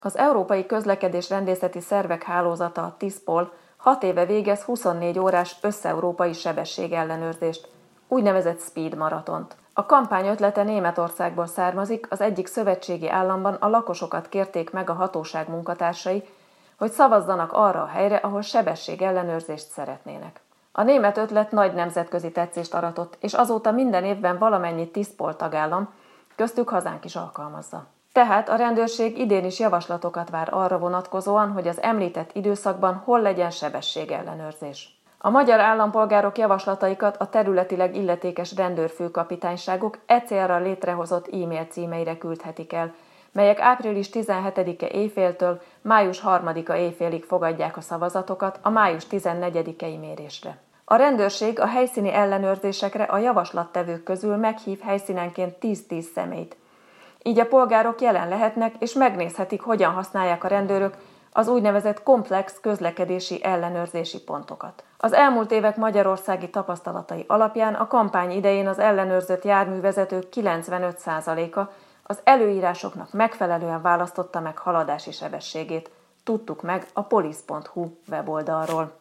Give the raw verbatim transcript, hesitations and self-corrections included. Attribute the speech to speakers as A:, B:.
A: Az Európai Közlekedés-Rendészeti Szervek Hálózata, a TISZPOL hat éve végez huszonnégy órás összeurópai sebességellenőrzést, úgynevezett speed maratont. A kampány ötlete Németországból származik, az egyik szövetségi államban a lakosokat kérték meg a hatóság munkatársai, hogy szavazzanak arra a helyre, ahol sebességellenőrzést szeretnének. A német ötlet nagy nemzetközi tetszést aratott, és azóta minden évben valamennyi TISZPOL tagállam, köztük hazánk is alkalmazza. Tehát a rendőrség idén is javaslatokat vár arra vonatkozóan, hogy az említett időszakban hol legyen sebességellenőrzés. A magyar állampolgárok javaslataikat a területileg illetékes rendőrfőkapitányságok e célra létrehozott e-mail címeire küldhetik el, melyek április tizenhetedike éjféltől május harmadika éjfélig fogadják a szavazatokat a május tizennegyedikei mérésre. A rendőrség a helyszíni ellenőrzésekre a javaslattevők közül meghív helyszínenként tíz-tíz személyt. Így a polgárok jelen lehetnek és megnézhetik, hogyan használják a rendőrök az úgynevezett komplex közlekedési ellenőrzési pontokat. Az elmúlt évek magyarországi tapasztalatai alapján a kampány idején az ellenőrzött járművezetők kilencvenöt százaléka az előírásoknak megfelelően választotta meg haladási sebességét. Tudtuk meg a polisz pont hu weboldalról.